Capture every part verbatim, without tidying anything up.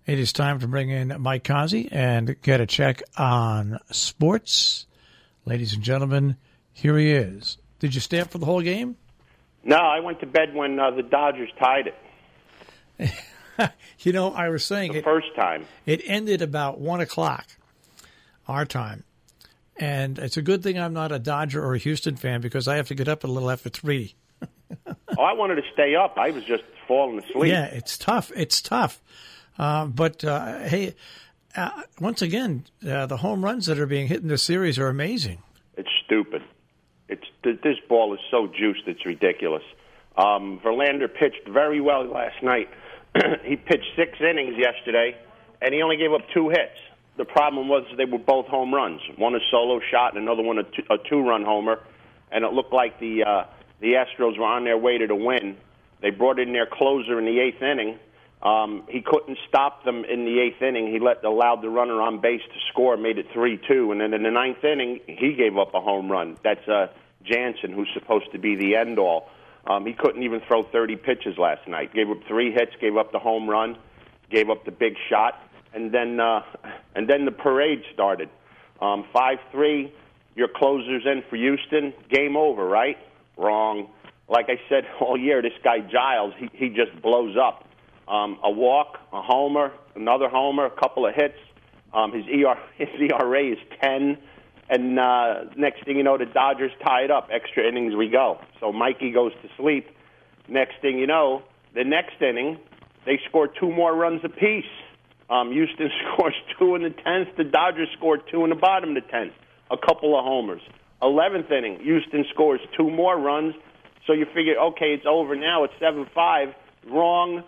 It is time to bring in Mike Kazi and get a check on sports. Ladies and gentlemen, here he is. Did you stay up for the whole game? No, I went to bed when uh, the Dodgers tied it. You know, I was saying the it, first time. It ended about one o'clock, our time. And it's a good thing I'm not a Dodger or a Houston fan because I have to get up a little after three. Oh, I wanted to stay up. I was just falling asleep. Yeah, it's tough. It's tough. Uh, but, uh, hey, uh, once again, uh, the home runs that are being hit in this series are amazing. It's stupid. It's This ball is so juiced, it's ridiculous. Um, Verlander pitched very well last night. He pitched six innings yesterday, and he only gave up two hits. The problem was they were both home runs. One a solo shot and another one a, two, a two-run homer, and it looked like the uh, the Astros were on their way to the win. They brought in their closer in the eighth inning. Um, he couldn't stop them in the eighth inning. He let allowed the runner on base to score, made it three two, and then in the ninth inning, he gave up a home run. That's uh, Jansen, who's supposed to be the end-all. Um, he couldn't even throw thirty pitches last night. Gave up three hits, gave up the home run, gave up the big shot, and then uh, and then the parade started. Um, five three, your closer's in for Houston. Game over, right? Wrong. Like I said all year, this guy Giles, he, he just blows up. Um, a walk, a homer, another homer, a couple of hits. Um, his, E R, his E R A is ten. And uh, next thing you know, the Dodgers tie it up. Extra innings we go. So Mikey goes to sleep. Next thing you know, the next inning, they score two more runs apiece. Um, Houston scores two in the tenth. The Dodgers scored two in the bottom of the tenth. A couple of homers. eleventh inning, Houston scores two more runs. So you figure, okay, it's over now. It's seven five. Wrong.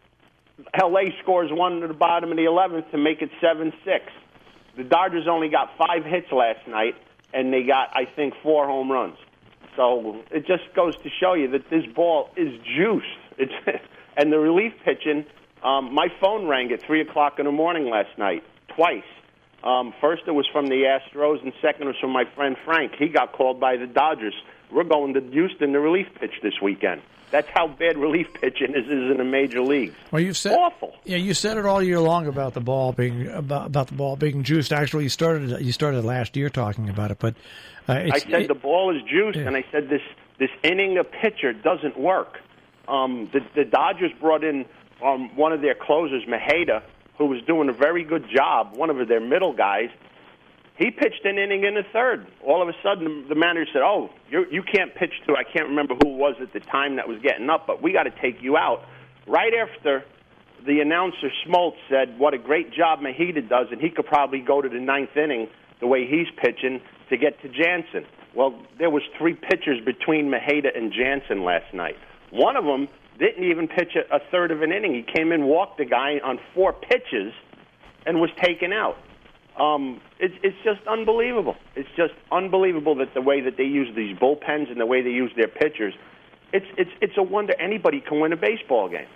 L A scores one at the bottom of the eleventh to make it seven six. The Dodgers only got five hits last night, and they got, I think, four home runs. So it just goes to show you that this ball is juiced. It's, and the relief pitching, um, my phone rang at three o'clock in the morning last night, twice. Um, first it was from the Astros, and second was from my friend Frank. He got called by the Dodgers. We're going to Houston to relief pitch this weekend. That's how bad relief pitching is, is in the major leagues. Well, you've said awful. Yeah, you said it all year long about the ball being about, about the ball being juiced. Actually, you started you started last year talking about it, but uh, it's, I said it, the ball is juiced, yeah. and I said this this inning of pitcher doesn't work. Um, the, the Dodgers brought in um, one of their closers, Maheda, who was doing a very good job. One of their middle guys. He pitched an inning in the third. All of a sudden, the manager said, oh, you're, you can't pitch to, I can't remember who it was at the time that was getting up, but we got to take you out. Right after the announcer, Smoltz, said what a great job Maheda does, and he could probably go to the ninth inning the way he's pitching to get to Jansen. Well, there was three pitchers between Maheda and Jansen last night. One of them didn't even pitch a, a third of an inning. He came in, walked the guy on four pitches, and was taken out. Um, it's, it's just unbelievable. It's just unbelievable that the way that they use these bullpens and the way they use their pitchers, it's it's it's a wonder anybody can win a baseball game.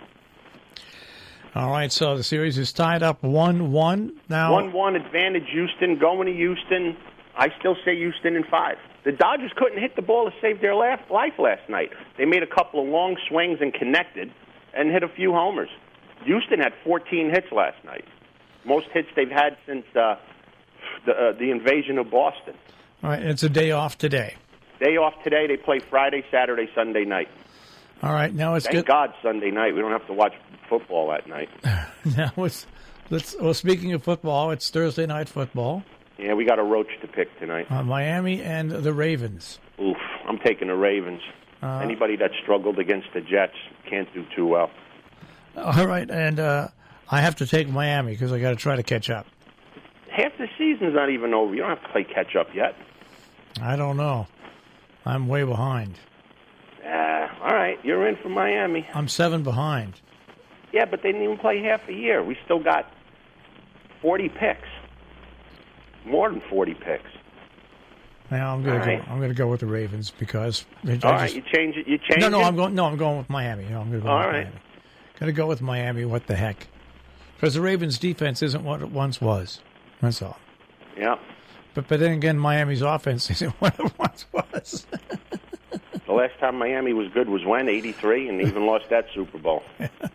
All right, so the series is tied up one one now. one one advantage Houston, going to Houston. I still say Houston in five. The Dodgers couldn't hit the ball to save their life last night. They made a couple of long swings and connected and hit a few homers. Houston had fourteen hits last night. Most hits they've had since uh, the, uh, the invasion of Boston. All right, it's a day off today. Day off today. They play Friday, Saturday, Sunday night. All right, now it's Thank good. God Sunday night. We don't have to watch football that night. Now it's let's. Well, speaking of football, it's Thursday night football. Yeah, we got a roach to pick tonight. Uh, Miami and the Ravens. Oof, I'm taking the Ravens. Uh, Anybody that struggled against the Jets can't do too well. All right, and uh, I have to take Miami because I got to try to catch up. Half the season's not even over. You don't have to play catch up yet. I don't know. I'm way behind. Uh, all right, you're in for Miami. I'm seven behind. Yeah, but they didn't even play half a year. We still got forty picks, more than forty picks. Now I'm gonna all go. right. I'm gonna go with the Ravens because. I All just, right, you change it. You change No, no, it? I'm going. No, I'm going with Miami. No, I'm gonna go All with right. Miami. Gonna go with Miami. What the heck? Because the Ravens' defense isn't what it once was. That's all. Yeah. But but then again, Miami's offense isn't what it once was. The last time Miami was good was when? eighty-three, and they even lost that Super Bowl.